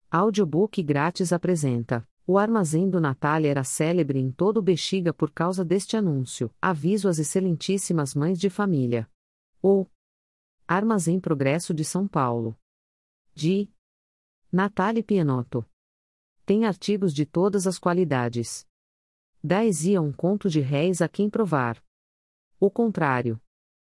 Audiobook grátis apresenta. O armazém do Natália era célebre em todo o Bexiga por causa deste anúncio. Aviso às excelentíssimas mães de família. O Armazém Progresso de São Paulo. De Natália Pienotto. Tem artigos de todas as qualidades. Dá-esia um conto de réis a quem provar. O contrário.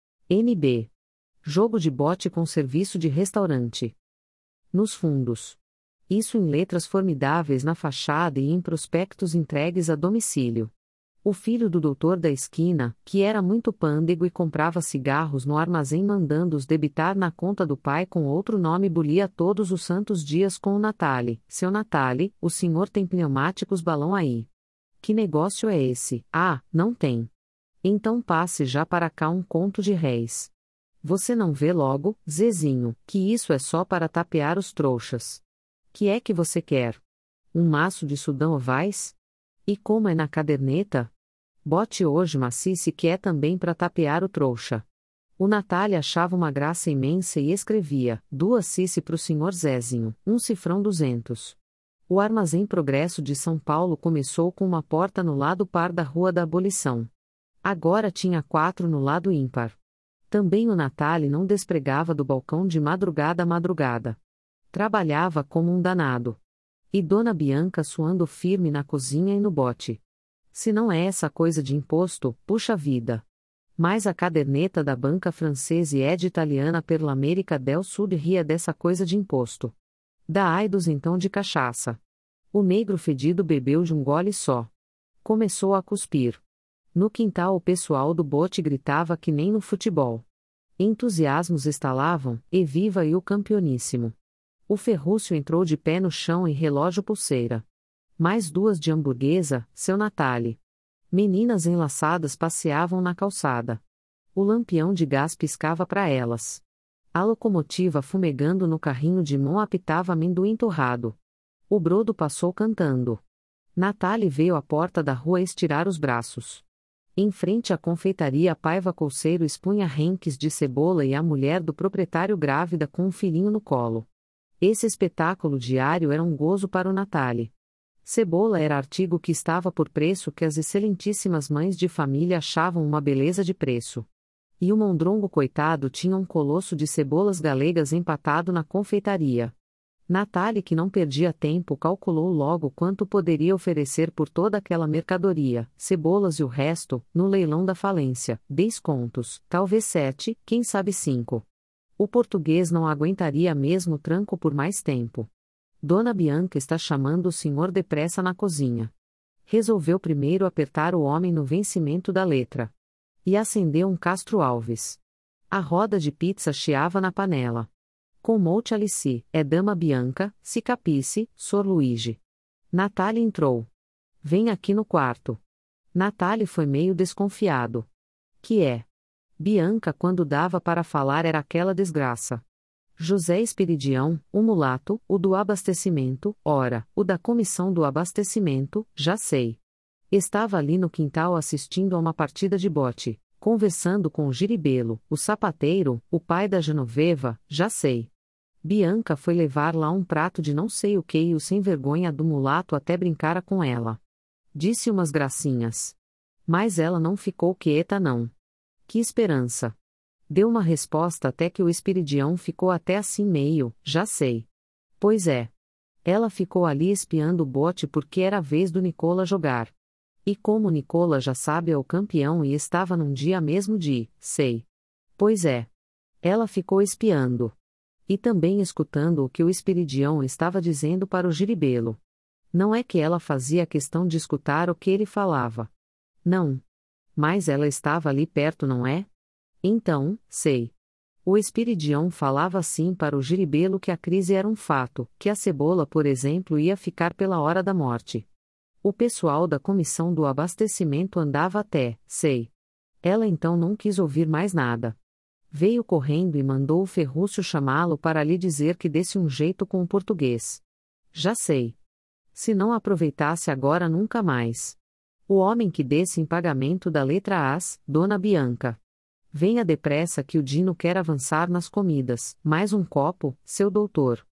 NB. Jogo de bote com serviço de restaurante. Nos fundos. Isso em letras formidáveis na fachada e em prospectos entregues a domicílio. O filho do doutor da esquina, que era muito pândego e comprava cigarros no armazém mandando-os debitar na conta do pai com outro nome, bulia todos os santos dias com o Natali. Seu Natali, o senhor tem pneumáticos balão aí. Que negócio é esse? Ah, não tem. Então passe já para cá um conto de réis. Você não vê logo, Zezinho, que isso é só para tapear os trouxas. Que é que você quer? Um maço de Sudão ovais? E como é na caderneta? Bote hoje macice que é também para tapear o trouxa. O Natália achava uma graça imensa e escrevia, 2 cice pro senhor Zezinho, um cifrão 200. O Armazém Progresso de São Paulo começou com uma porta no lado par da Rua da Abolição. Agora tinha 4 no lado ímpar. Também o Natália não despregava do balcão de madrugada a madrugada. Trabalhava como um danado. E Dona Bianca suando firme na cozinha e no bote. Se não é essa coisa de imposto, puxa vida. Mas a caderneta da banca francesa e de italiana per l'América del Sud ria dessa coisa de imposto. Da aidos então de cachaça. O negro fedido bebeu de um gole só. Começou a cuspir. No quintal o pessoal do bote gritava que nem no futebol. Entusiasmos estalavam, e viva e o campeoníssimo. O Ferrúcio entrou de pé no chão e relógio pulseira. Mais 2 de hamburguesa, seu Natali. Meninas enlaçadas passeavam na calçada. O lampião de gás piscava para elas. A locomotiva fumegando no carrinho de mão apitava amendoim torrado. O brodo passou cantando. Natali veio à porta da rua estirar os braços. Em frente à confeitaria Paiva Couceiro expunha renques de cebola e a mulher do proprietário grávida com um filhinho no colo. Esse espetáculo diário era um gozo para o Natali. Cebola era artigo que estava por preço que as excelentíssimas mães de família achavam uma beleza de preço. E o mondrongo coitado tinha um colosso de cebolas galegas empatado na confeitaria. Natali, que não perdia tempo, calculou logo quanto poderia oferecer por toda aquela mercadoria, cebolas e o resto, no leilão da falência, 10 contos, talvez 7, quem sabe 5. O português não aguentaria mesmo o tranco por mais tempo. Dona Bianca está chamando o senhor depressa na cozinha. Resolveu primeiro apertar o homem no vencimento da letra. E acendeu um Castro Alves. A roda de pizza chiava na panela. Com Monte Alice, é Dama Bianca, se capisse, Sor Luigi. Natália entrou. Vem aqui no quarto. Natália foi meio desconfiado. Que é? Bianca, quando dava para falar, era aquela desgraça. José Esperidião, o mulato, o do abastecimento, ora, o da comissão do abastecimento, já sei. Estava ali no quintal assistindo a uma partida de bote, conversando com o Giribelo, o sapateiro, o pai da Genoveva, já sei. Bianca foi levar lá um prato de não sei o que e o sem vergonha do mulato até brincara com ela. Disse umas gracinhas. Mas ela não ficou quieta não. Que esperança! Deu uma resposta até que o Esperidião ficou até assim meio, já sei. Pois é. Ela ficou ali espiando o bote porque era a vez do Nicola jogar. E como Nicola já sabe é o campeão e estava num dia mesmo de, sei. Pois é. Ela ficou espiando. E também escutando o que o Esperidião estava dizendo para o Giribelo. Não é que ela fazia questão de escutar o que ele falava. Não. Mas ela estava ali perto, não é? Então, sei. O Esperidião falava assim para o Giribelo que a crise era um fato, que a cebola, por exemplo, ia ficar pela hora da morte. O pessoal da comissão do abastecimento andava até, sei. Ela então não quis ouvir mais nada. Veio correndo e mandou o Ferrúcio chamá-lo para lhe dizer que desse um jeito com o português. Já sei. Se não aproveitasse agora nunca mais. O homem que desse em pagamento da letra As, Dona Bianca. Venha depressa que o Dino quer avançar nas comidas. Mais um copo, seu doutor.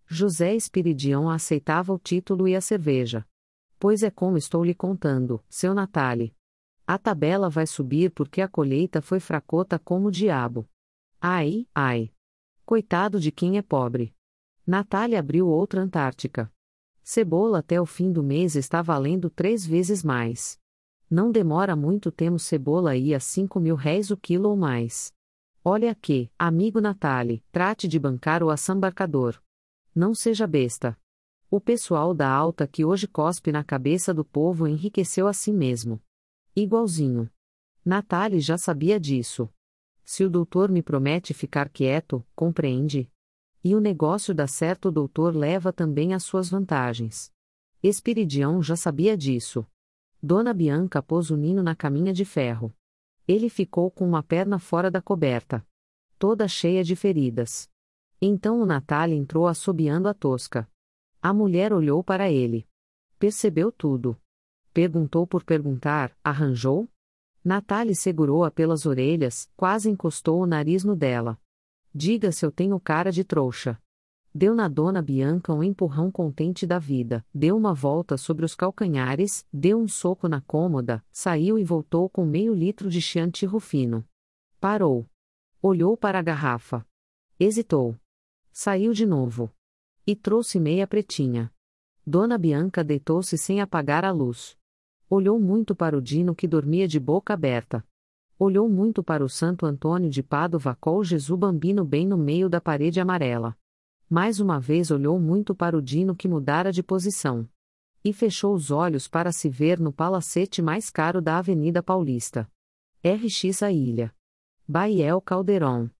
José Espiridião aceitava o título e a cerveja. Pois é como estou lhe contando, seu Natali. A tabela vai subir porque a colheita foi fracota como o diabo. Ai, ai. Coitado de quem é pobre. Natália abriu outra Antártica. Cebola até o fim do mês está valendo 3 vezes mais. Não demora muito, temos cebola aí a 5.000 réis o quilo ou mais. Olha aqui, amigo Natali, trate de bancar o assambarcador. Não seja besta. O pessoal da alta que hoje cospe na cabeça do povo enriqueceu assim mesmo. Igualzinho. Natali já sabia disso. Se o doutor me promete ficar quieto, compreende? E o negócio dá certo, o doutor leva também as suas vantagens. Espiridião já sabia disso. Dona Bianca pôs o Nino na caminha de ferro. Ele ficou com uma perna fora da coberta, toda cheia de feridas. Então o Natali entrou assobiando a tosca. A mulher olhou para ele. Percebeu tudo. Perguntou por perguntar, arranjou? Natali segurou-a pelas orelhas, quase encostou o nariz no dela. Diga se eu tenho cara de trouxa. Deu na Dona Bianca um empurrão contente da vida, deu uma volta sobre os calcanhares, deu um soco na cômoda, saiu e voltou com meio litro de Chianti Rufino. Parou. Olhou para a garrafa. Hesitou. Saiu de novo. E trouxe meia pretinha. Dona Bianca deitou-se sem apagar a luz. Olhou muito para o Dino que dormia de boca aberta. Olhou muito para o Santo Antônio de Pádua com Jesus Bambino bem no meio da parede amarela. Mais uma vez olhou muito para o Dino que mudara de posição. E fechou os olhos para se ver no palacete mais caro da Avenida Paulista. RX a Ilha. Bahiel Calderon.